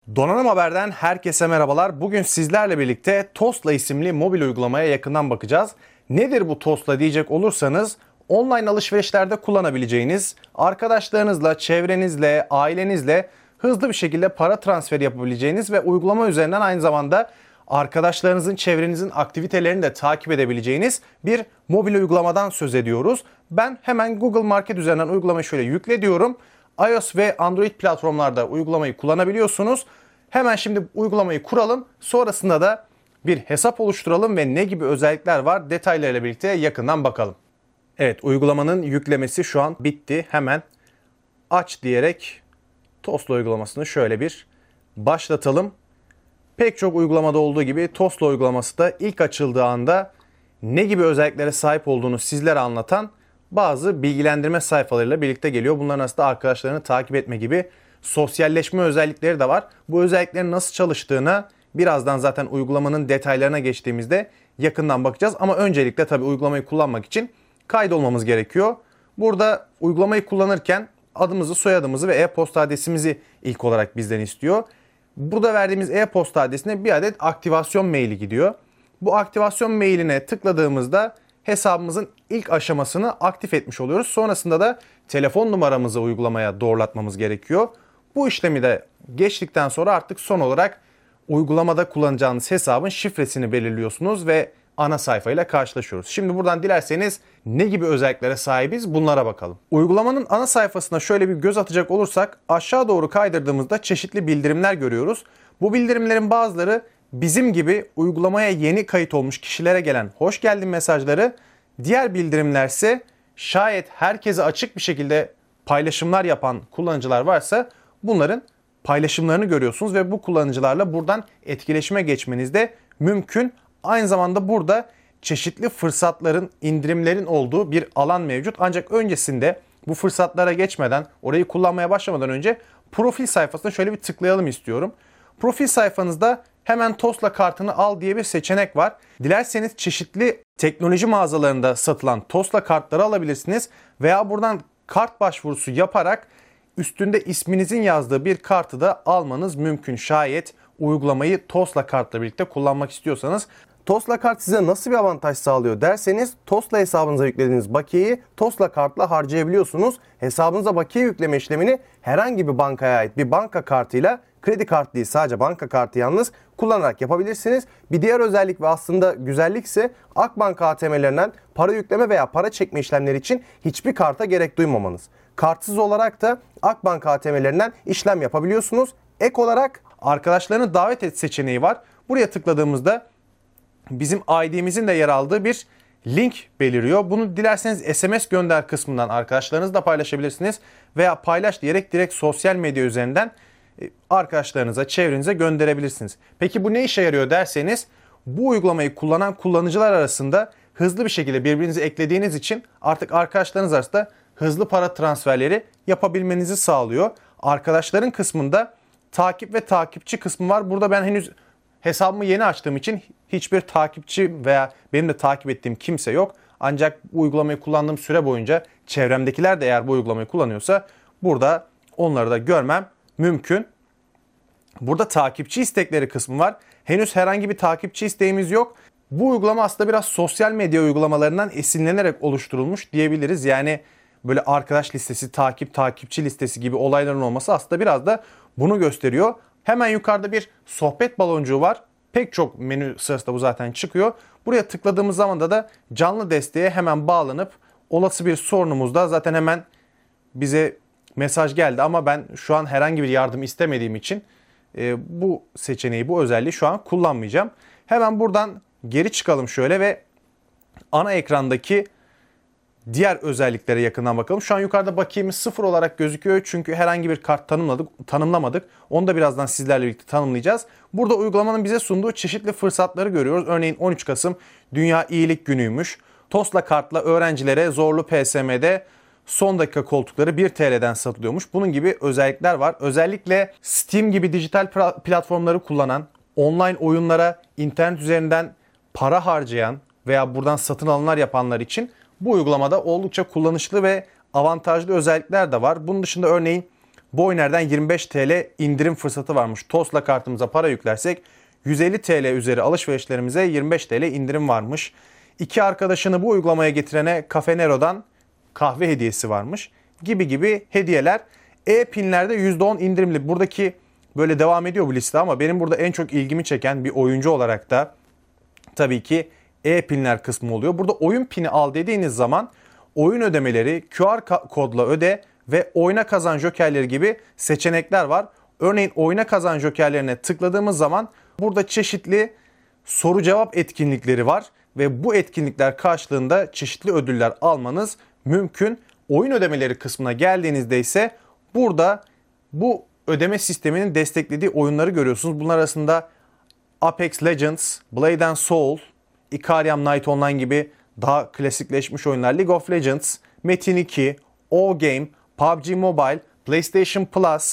Donanım Haber'den herkese merhabalar. Bugün sizlerle birlikte Tosla isimli mobil uygulamaya yakından bakacağız. Nedir bu Tosla diyecek olursanız, online alışverişlerde kullanabileceğiniz, arkadaşlarınızla, çevrenizle, ailenizle hızlı bir şekilde para transferi yapabileceğiniz ve uygulama üzerinden aynı zamanda arkadaşlarınızın, çevrenizin aktivitelerini de takip edebileceğiniz bir mobil uygulamadan söz ediyoruz. Ben hemen Google Market üzerinden uygulamayı şöyle yükle diyorum. iOS ve Android platformlarda uygulamayı kullanabiliyorsunuz. Hemen şimdi uygulamayı kuralım. Sonrasında da bir hesap oluşturalım ve ne gibi özellikler var detaylarıyla birlikte yakından bakalım. Evet, uygulamanın yüklemesi şu an bitti. Hemen aç diyerek Tosla uygulamasını şöyle bir başlatalım. Pek çok uygulamada olduğu gibi Tosla uygulaması da ilk açıldığı anda ne gibi özelliklere sahip olduğunu sizlere anlatan bazı bilgilendirme sayfalarıyla birlikte geliyor. Bunların arasında arkadaşlarını takip etme gibi sosyalleşme özellikleri de var. Bu özelliklerin nasıl çalıştığına birazdan zaten uygulamanın detaylarına geçtiğimizde yakından bakacağız. Ama öncelikle tabii uygulamayı kullanmak için kaydolmamız gerekiyor. Burada uygulamayı kullanırken adımızı, soyadımızı ve e-posta adresimizi ilk olarak bizden istiyor. Burada verdiğimiz e-posta adresine bir adet aktivasyon maili gidiyor. Bu aktivasyon mailine tıkladığımızda hesabımızın ilk aşamasını aktif etmiş oluyoruz. Sonrasında da telefon numaramızı uygulamaya doğrulatmamız gerekiyor. Bu işlemi de geçtikten sonra artık son olarak uygulamada kullanacağınız hesabın şifresini belirliyorsunuz ve ana sayfayla karşılaşıyoruz. Şimdi buradan dilerseniz ne gibi özelliklere sahibiz bunlara bakalım. Uygulamanın ana sayfasına şöyle bir göz atacak olursak aşağı doğru kaydırdığımızda çeşitli bildirimler görüyoruz. Bu bildirimlerin bazıları bizim gibi uygulamaya yeni kayıt olmuş kişilere gelen hoş geldin mesajları, diğer bildirimlerse şayet herkese açık bir şekilde paylaşımlar yapan kullanıcılar varsa bunların paylaşımlarını görüyorsunuz ve bu kullanıcılarla buradan etkileşime geçmeniz de mümkün. Aynı zamanda burada çeşitli fırsatların, indirimlerin olduğu bir alan mevcut. Ancak öncesinde bu fırsatlara geçmeden, orayı kullanmaya başlamadan önce profil sayfasına şöyle bir tıklayalım istiyorum. Profil sayfanızda hemen Tosla kartını al diye bir seçenek var. Dilerseniz çeşitli teknoloji mağazalarında satılan Tosla kartları alabilirsiniz veya buradan kart başvurusu yaparak üstünde isminizin yazdığı bir kartı da almanız mümkün. Şayet uygulamayı Tosla kartla birlikte kullanmak istiyorsanız. Tosla kart size nasıl bir avantaj sağlıyor derseniz, Tosla hesabınıza yüklediğiniz bakiyeyi Tosla kartla harcayabiliyorsunuz. Hesabınıza bakiye yükleme işlemini herhangi bir bankaya ait bir banka kartıyla, kredi kartı değil sadece banka kartı yalnız, kullanarak yapabilirsiniz. Bir diğer özellik ve aslında güzellik ise Akbank ATM'lerinden para yükleme veya para çekme işlemleri için hiçbir karta gerek duymamanız. Kartsız olarak da Akbank ATM'lerinden işlem yapabiliyorsunuz. Ek olarak arkadaşlarını davet et seçeneği var. Buraya tıkladığımızda bizim ID'mizin de yer aldığı bir link beliriyor. Bunu dilerseniz SMS gönder kısmından arkadaşlarınızla paylaşabilirsiniz veya paylaş diyerek direkt sosyal medya üzerinden arkadaşlarınıza, çevrenize gönderebilirsiniz. Peki bu ne işe yarıyor derseniz, bu uygulamayı kullanan kullanıcılar arasında hızlı bir şekilde birbirinizi eklediğiniz için artık arkadaşlarınız arasında hızlı para transferleri yapabilmenizi sağlıyor. Arkadaşların kısmında takip ve takipçi kısmı var. Burada ben henüz hesabımı yeni açtığım için hiçbir takipçi veya benim de takip ettiğim kimse yok. Ancak bu uygulamayı kullandığım süre boyunca çevremdekiler de eğer bu uygulamayı kullanıyorsa burada onları da görmem mümkün. Burada takipçi istekleri kısmı var. Henüz herhangi bir takipçi isteğimiz yok. Bu uygulama aslında biraz sosyal medya uygulamalarından esinlenerek oluşturulmuş diyebiliriz. Yani böyle arkadaş listesi, takipçi listesi gibi olayların olması aslında biraz da bunu gösteriyor. Hemen yukarıda bir sohbet baloncuğu var. Pek çok menü sırasında bu zaten çıkıyor. Buraya tıkladığımız zaman da canlı desteğe hemen bağlanıp olası bir sorunumuzda zaten hemen bize mesaj geldi ama ben şu an herhangi bir yardım istemediğim için bu seçeneği, bu özelliği şu an kullanmayacağım. Hemen buradan geri çıkalım şöyle ve ana ekrandaki diğer özelliklere yakından bakalım. Şu an yukarıda bakiyemiz 0 olarak gözüküyor çünkü herhangi bir kart tanımlamadık. Onu da birazdan sizlerle birlikte tanımlayacağız. Burada uygulamanın bize sunduğu çeşitli fırsatları görüyoruz. Örneğin 13 Kasım Dünya İyilik Günü'ymüş. Tosla kartla öğrencilere zorlu PSM'de son dakika koltukları 1 TL'den satılıyormuş. Bunun gibi özellikler var. Özellikle Steam gibi dijital platformları kullanan, online oyunlara internet üzerinden para harcayan veya buradan satın alımlar yapanlar için bu uygulamada oldukça kullanışlı ve avantajlı özellikler de var. Bunun dışında örneğin Bu oyunlardan 25 TL indirim fırsatı varmış. Tosla kartımıza para yüklersek 150 TL üzeri alışverişlerimize 25 TL indirim varmış. İki arkadaşını bu uygulamaya getirene Cafe Nero'dan kahve hediyesi varmış. Gibi gibi hediyeler. E-Pin'lerde %10 indirimli. Buradaki böyle devam ediyor bu liste ama benim burada en çok ilgimi çeken bir oyuncu olarak da tabii ki E-Pin'ler kısmı oluyor. Burada oyun pini al dediğiniz zaman oyun ödemeleri, QR kodla öde ve oyna kazan jokerleri gibi seçenekler var. Örneğin oyna kazan jokerlerine tıkladığımız zaman burada çeşitli soru cevap etkinlikleri var ve bu etkinlikler karşılığında çeşitli ödüller almanız mümkün. Oyun ödemeleri kısmına geldiğinizde ise burada bu ödeme sisteminin desteklediği oyunları görüyorsunuz. Bunlar arasında Apex Legends, Blade and Soul, Ikariam Knight Online gibi daha klasikleşmiş oyunlar, League of Legends, Metin 2, O-Game, PUBG Mobile, PlayStation Plus,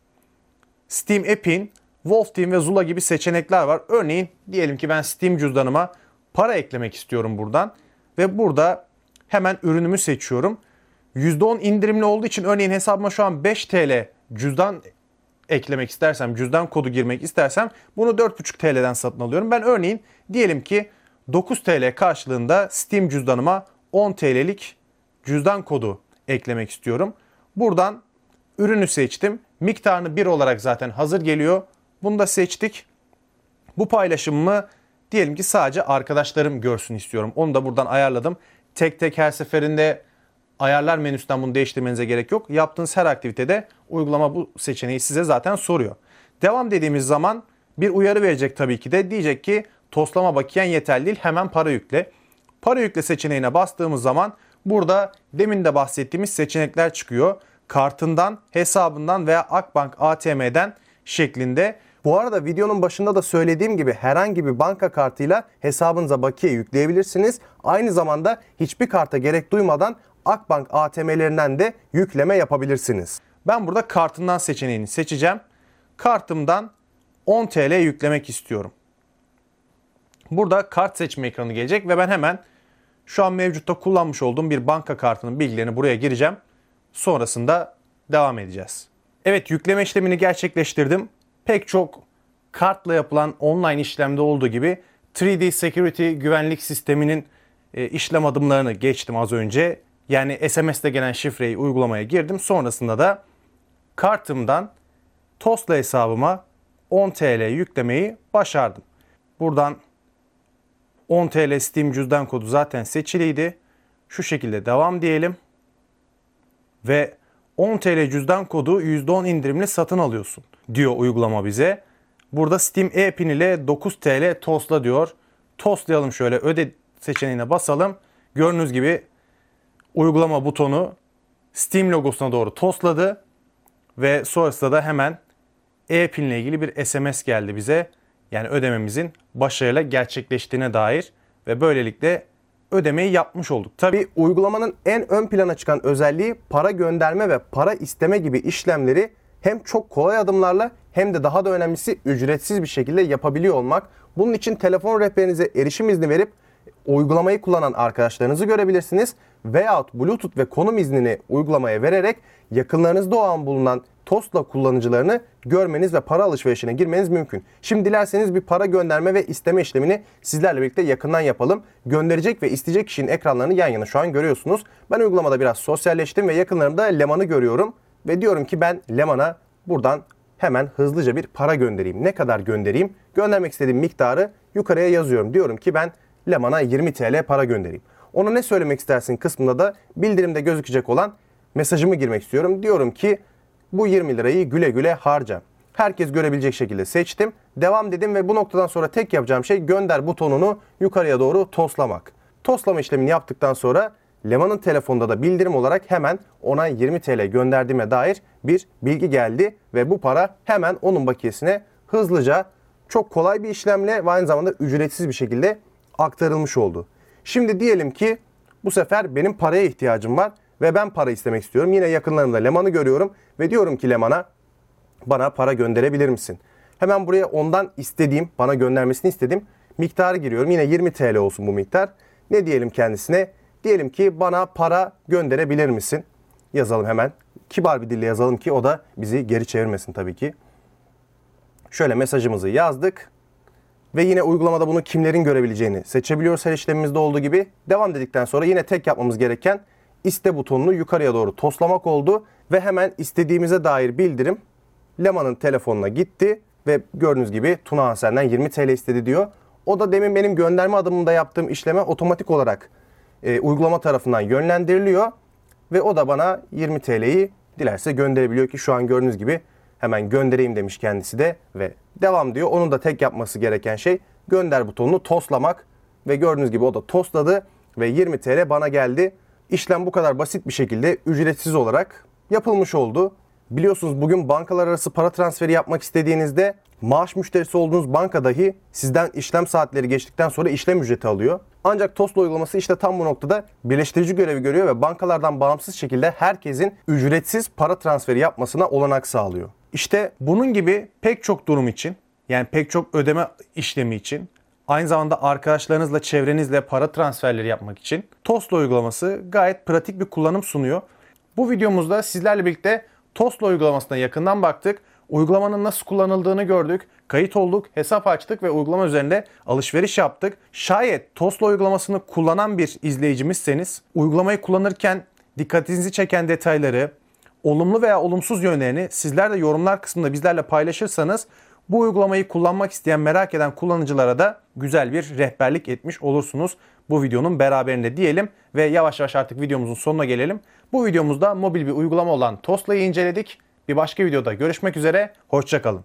Steam App'in, Wolf Team ve Zula gibi seçenekler var. Örneğin diyelim ki ben Steam cüzdanıma para eklemek istiyorum buradan ve burada hemen ürünümü seçiyorum. %10 indirimli olduğu için örneğin hesabıma şu an 5 TL cüzdan eklemek istersem, cüzdan kodu girmek istersem bunu 4,5 TL'den satın alıyorum. Ben örneğin diyelim ki 9 TL karşılığında Steam cüzdanıma 10 TL'lik cüzdan kodu eklemek istiyorum. Buradan ürünü seçtim. Miktarını 1 olarak zaten hazır geliyor. Bunu da seçtik. Bu paylaşımımı diyelim ki sadece arkadaşlarım görsün istiyorum. Onu da buradan ayarladım. Tek tek her seferinde ayarlar menüsünden bunu değiştirmenize gerek yok. Yaptığınız her aktivitede uygulama bu seçeneği size zaten soruyor. Devam dediğimiz zaman bir uyarı verecek tabii ki de. Diyecek ki toslama bakiyen yeterli değil, hemen para yükle. Para yükle seçeneğine bastığımız zaman burada demin de bahsettiğimiz seçenekler çıkıyor. Kartından, hesabından veya Akbank ATM'den şeklinde. Bu arada videonun başında da söylediğim gibi herhangi bir banka kartıyla hesabınıza bakiye yükleyebilirsiniz. Aynı zamanda hiçbir karta gerek duymadan Akbank ATM'lerinden de yükleme yapabilirsiniz. Ben burada kartından seçeneğini seçeceğim. Kartımdan 10 TL yüklemek istiyorum. Burada kart seçme ekranı gelecek ve ben hemen şu an mevcutta kullanmış olduğum bir banka kartının bilgilerini buraya gireceğim. Sonrasında devam edeceğiz. Evet, yükleme işlemini gerçekleştirdim. Pek çok kartla yapılan online işlemde olduğu gibi 3D Security güvenlik sisteminin işlem adımlarını geçtim az önce. Yani SMS'te gelen şifreyi uygulamaya girdim. Sonrasında da kartımdan Tosla hesabıma 10 TL yüklemeyi başardım. Buradan 10 TL Steam cüzdan kodu zaten seçiliydi. Şu şekilde devam diyelim. Ve 10 TL cüzdan kodu %10 indirimli satın alıyorsun diyor uygulama bize. Burada Steam e-pin ile 9 TL tosla diyor. Toslayalım, şöyle öde seçeneğine basalım. Gördüğünüz gibi uygulama butonu Steam logosuna doğru tosladı. Ve sonrasında da hemen e-pin ile ilgili bir SMS geldi bize. Yani ödememizin başarıyla gerçekleştiğine dair ve böylelikle ödemeyi yapmış olduk. Tabii uygulamanın en ön plana çıkan özelliği para gönderme ve para isteme gibi işlemleri hem çok kolay adımlarla hem de daha da önemlisi ücretsiz bir şekilde yapabiliyor olmak. Bunun için telefon rehberinize erişim izni verip uygulamayı kullanan arkadaşlarınızı görebilirsiniz. Veyahut Bluetooth ve konum iznini uygulamaya vererek yakınlarınızda o an bulunan Tosla kullanıcılarını görmeniz ve para alışverişine girmeniz mümkün. Şimdi dilerseniz bir para gönderme ve isteme işlemini sizlerle birlikte yakından yapalım. Gönderecek ve isteyecek kişinin ekranlarını yan yana şu an görüyorsunuz. Ben uygulamada biraz sosyalleştim ve yakınlarımda Leman'ı görüyorum. Ve diyorum ki ben Leman'a buradan hemen hızlıca bir para göndereyim. Ne kadar göndereyim? Göndermek istediğim miktarı yukarıya yazıyorum. Diyorum ki ben Leman'a 20 TL para göndereyim. Ona ne söylemek istersin kısmında da bildirimde gözükecek olan mesajımı girmek istiyorum. Diyorum ki bu 20 lirayı güle güle harca. Herkes görebilecek şekilde seçtim. Devam dedim ve bu noktadan sonra tek yapacağım şey gönder butonunu yukarıya doğru toslamak. Toslama işlemini yaptıktan sonra Leman'ın telefonda da bildirim olarak hemen ona 20 TL gönderdiğime dair bir bilgi geldi. Ve bu para hemen onun bakiyesine hızlıca, çok kolay bir işlemle ve aynı zamanda ücretsiz bir şekilde aktarılmış oldu. Şimdi diyelim ki bu sefer benim paraya ihtiyacım var ve ben para istemek istiyorum. Yine yakınlarımda Leman'ı görüyorum ve diyorum ki Leman'a bana para gönderebilir misin? Hemen buraya ondan istediğim, bana göndermesini istediğim miktarı giriyorum. Yine 20 TL olsun bu miktar. Ne diyelim kendisine? Diyelim ki bana para gönderebilir misin? yazalım hemen. Kibar bir dille yazalım ki o da bizi geri çevirmesin tabii ki. Şöyle mesajımızı yazdık. Ve yine uygulamada bunu kimlerin görebileceğini seçebiliyoruz her işlemimizde olduğu gibi. Devam dedikten sonra yine tek yapmamız gereken iste butonunu yukarıya doğru toslamak oldu. Ve hemen istediğimize dair bildirim Leman'ın telefonuna gitti. Ve gördüğünüz gibi Tuna Hansen'den 20 TL istedi diyor. O da demin benim gönderme adımında yaptığım işleme otomatik olarak uygulama tarafından yönlendiriliyor. Ve o da bana 20 TL'yi dilerse gönderebiliyor ki şu an gördüğünüz gibi hemen göndereyim demiş kendisi de ve devam diyor. Onun da tek yapması gereken şey gönder butonunu toslamak ve gördüğünüz gibi o da tosladı ve 20 TL bana geldi. İşlem bu kadar basit bir şekilde ücretsiz olarak yapılmış oldu. Biliyorsunuz bugün bankalar arası para transferi yapmak istediğinizde maaş müşterisi olduğunuz banka dahi sizden işlem saatleri geçtikten sonra işlem ücreti alıyor. Ancak Tosla uygulaması işte tam bu noktada birleştirici görevi görüyor ve bankalardan bağımsız şekilde herkesin ücretsiz para transferi yapmasına olanak sağlıyor. İşte bunun gibi pek çok durum için, yani pek çok ödeme işlemi için, aynı zamanda arkadaşlarınızla, çevrenizle para transferleri yapmak için Tosla uygulaması gayet pratik bir kullanım sunuyor. Bu videomuzda sizlerle birlikte Tosla uygulamasına yakından baktık. Uygulamanın nasıl kullanıldığını gördük. Kayıt olduk, hesap açtık ve uygulama üzerinde alışveriş yaptık. Şayet Tosla uygulamasını kullanan bir izleyicimizseniz, uygulamayı kullanırken dikkatinizi çeken detayları, olumlu veya olumsuz yönlerini sizler de yorumlar kısmında bizlerle paylaşırsanız bu uygulamayı kullanmak isteyen, merak eden kullanıcılara da güzel bir rehberlik etmiş olursunuz. Bu videonun beraberinde diyelim ve yavaş yavaş artık videomuzun sonuna gelelim. Bu videomuzda mobil bir uygulama olan Tosla'yı inceledik. Bir başka videoda görüşmek üzere, hoşça kalın.